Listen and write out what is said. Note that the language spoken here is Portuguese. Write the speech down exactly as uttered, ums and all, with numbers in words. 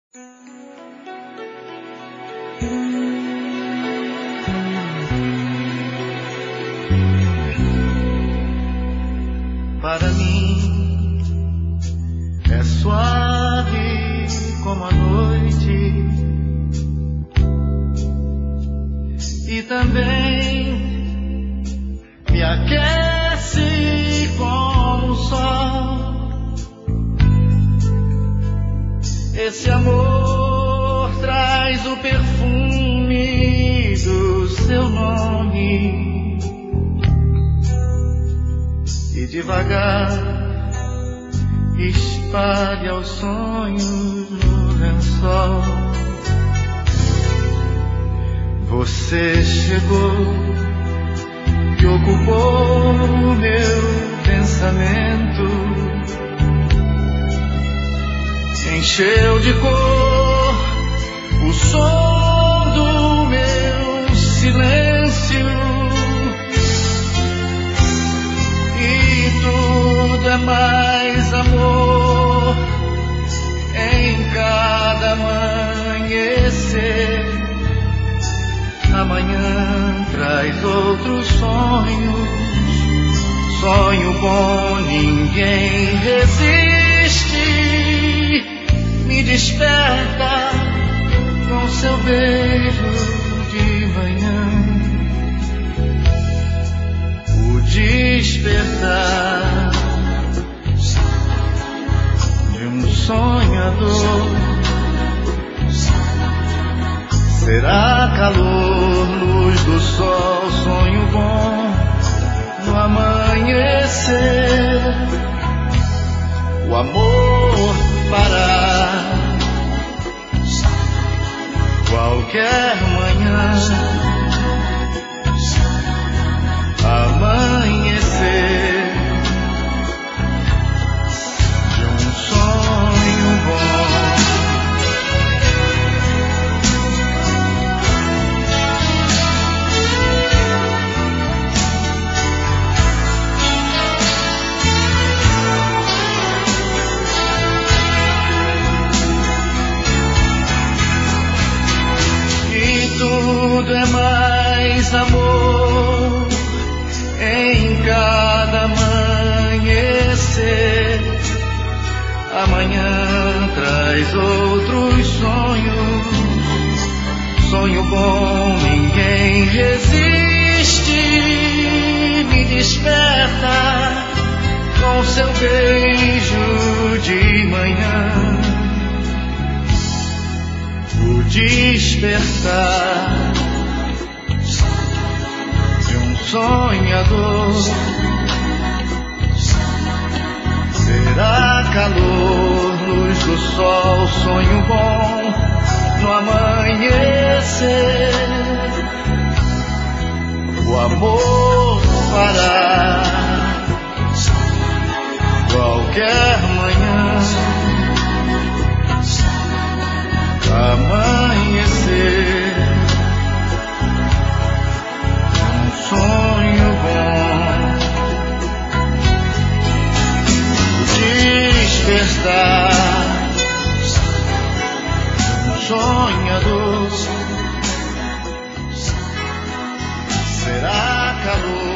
Para mim é suave como a noite e também me aquece com o sol. Esse amor traz o perfume do seu nome e devagar espalha os sonhos no lençol. Você chegou e ocupou o meu pensamento, encheu de cor o som do meu silêncio. Tudo é mais amor em cada amanhecer. Amanhã traz outros sonhos. Sonho bom ninguém resiste. Me desperta com seu beijo de manhã. O despertar de um sonhador será calor, luz do sol, sonho bom no amanhecer. O amor para qualquer manhã amanhecer de um sonho bom. E tudo é mais amor em cada amanhecer. Amanhã traz outros sonhos. Sonho bom ninguém resiste. Me desperta com seu beijo de manhã. O despertar sonhador será calor, luz do sol, sonho bom no amanhecer. O amor fará qualquer manhã amanhecer. Sonho bom, o despertar um sonhador será calor.